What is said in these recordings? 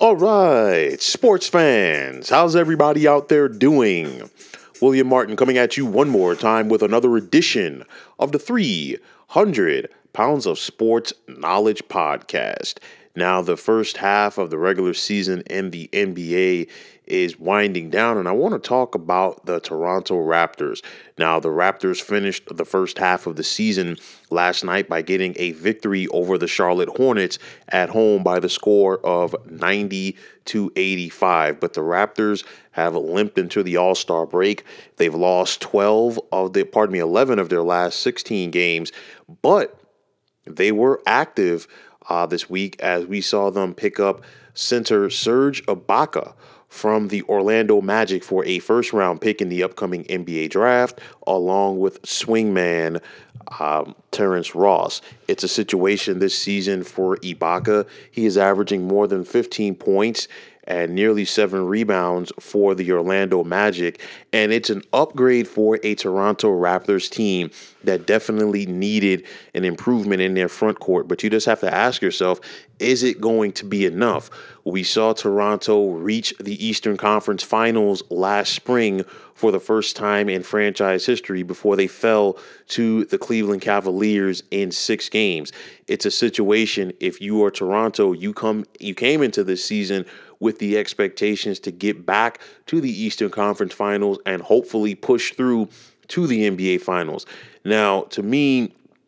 All right, sports fans, how's everybody out there doing? William Martin coming at you one more time with another edition of the 300 Pounds of Sports Knowledge podcast. Now, the first half of the regular season in the NBA is winding down, and I want to talk about the Toronto Raptors. Now, the Raptors finished the first half of the season last night by getting a victory over the Charlotte Hornets at home by the score of 90-85. But the Raptors have limped into the All-Star break. They've lost 11 of their last 16 games, but they were active this week as we saw them pick up center Serge Ibaka from the Orlando Magic for a first-round pick in the upcoming NBA draft, along with swingman Terrence Ross. It's a situation this season for Ibaka. He is averaging more than 15 points and nearly 7 rebounds for the Orlando Magic. And it's an upgrade for a Toronto Raptors team that definitely needed an improvement in their front court. But you just have to ask yourself, is it going to be enough? We saw Toronto reach the Eastern Conference Finals last spring for the first time in franchise history before they fell to the Cleveland Cavaliers in 6 games. It's a situation, if you are Toronto, you came into this season with the expectations to get back to the Eastern Conference Finals and hopefully push through to the NBA Finals. Now, to me,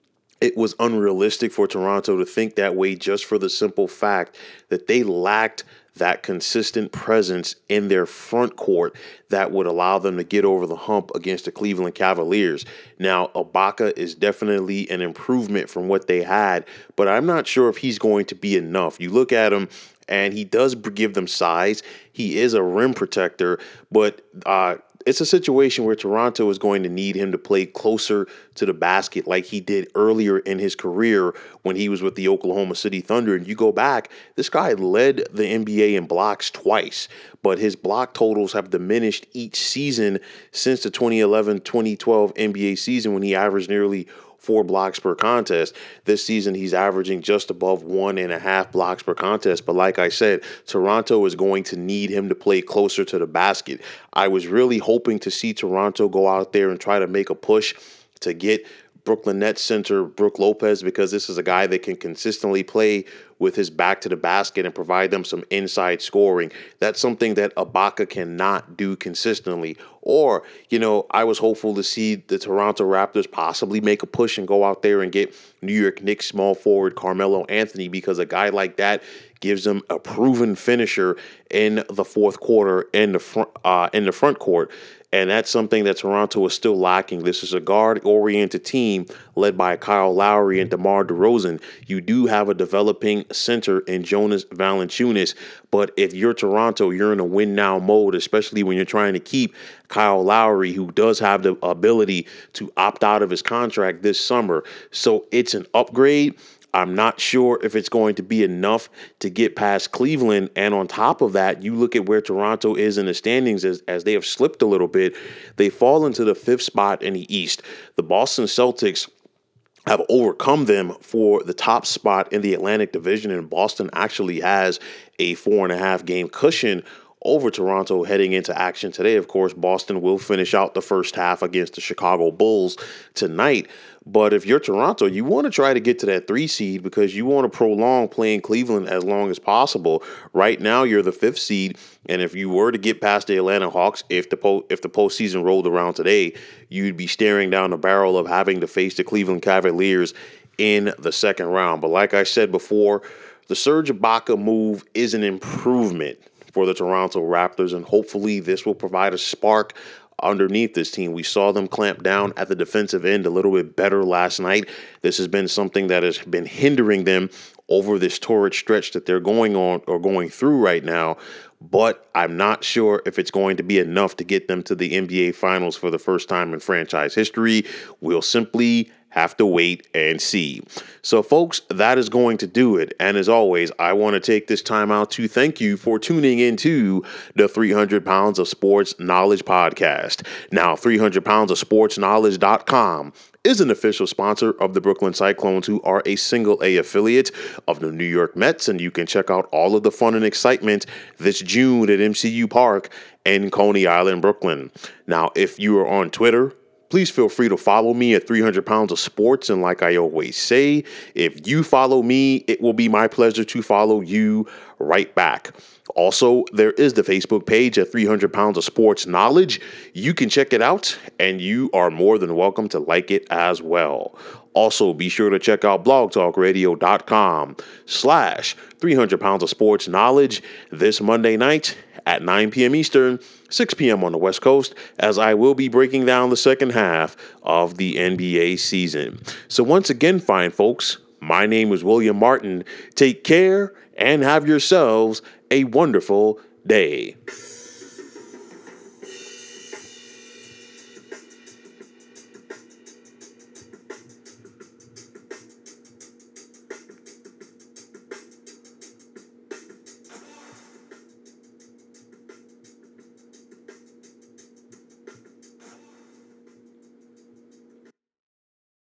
it was unrealistic for Toronto to think that way just for the simple fact that they lacked that consistent presence in their front court that would allow them to get over the hump against the Cleveland Cavaliers. Now, Ibaka is definitely an improvement from what they had, but I'm not sure if he's going to be enough. You look at him, and he does give them size. He is a rim protector, but it's a situation where Toronto is going to need him to play closer to the basket like he did earlier in his career when he was with the Oklahoma City Thunder. And you go back, this guy led the NBA in blocks twice, but his block totals have diminished each season since the 2011-2012 NBA season when he averaged nearly 4 blocks per contest. This season, he's averaging just above 1.5 blocks per contest. But like I said, Toronto is going to need him to play closer to the basket. I was really hoping to see Toronto go out there and try to make a push to get Brooklyn Nets center Brook Lopez, because this is a guy that can consistently play with his back to the basket and provide them some inside scoring. That's something that Ibaka cannot do consistently. Or, I was hopeful to see the Toronto Raptors possibly make a push and go out there and get New York Knicks small forward Carmelo Anthony, because a guy like that gives them a proven finisher in the fourth quarter in the front court. And that's something that Toronto is still lacking. This is a guard-oriented team led by Kyle Lowry and DeMar DeRozan. You do have a developing center in Jonas Valanciunas, but if you're Toronto, you're in a win-now mode, especially when you're trying to keep Kyle Lowry, who does have the ability to opt out of his contract this summer. So it's an upgrade. I'm not sure if it's going to be enough to get past Cleveland. And on top of that, you look at where Toronto is in the standings as they have slipped a little bit. They fall into the 5th spot in the East. The Boston Celtics have overcome them for the top spot in the Atlantic Division, and Boston actually has a 4.5 game cushion over Toronto heading into action today. Of course, Boston will finish out the first half against the Chicago Bulls tonight. But if you're Toronto, you want to try to get to that 3 seed because you want to prolong playing Cleveland as long as possible. Right now, you're the 5th seed, and if you were to get past the Atlanta Hawks, if the postseason rolled around today, you'd be staring down the barrel of having to face the Cleveland Cavaliers in the second round. But like I said before, the Serge Ibaka move is an improvement for the Toronto Raptors, and hopefully this will provide a spark underneath this team. We saw them clamp down at the defensive end a little bit better last night. This has been something that has been hindering them over this torrid stretch that they're going through right now. But I'm not sure if it's going to be enough to get them to the NBA Finals for the first time in franchise history. We'll simply have to wait and see. So, folks, that is going to do it. And as always, I want to take this time out to thank you for tuning into the 300 Pounds of Sports Knowledge podcast. Now, 300 Pounds of Sports Knowledge.com is an official sponsor of the Brooklyn Cyclones, who are a single A affiliate of the New York Mets, and you can check out all of the fun and excitement this June at MCU Park in Coney Island, Brooklyn. Now, if you are on Twitter, please feel free to follow me at 300 Pounds of Sports, and like I always say, if you follow me, it will be my pleasure to follow you right back. Also, there is the Facebook page at 300 Pounds of Sports Knowledge. You can check it out, and you are more than welcome to like it as well. Also, be sure to check out blogtalkradio.com/300 Pounds of Sports Knowledge this Monday night at 9 p.m. Eastern, 6 p.m. on the West Coast, as I will be breaking down the second half of the NBA season. So once again, fine folks, my name is William Martin. Take care and have yourselves a wonderful day.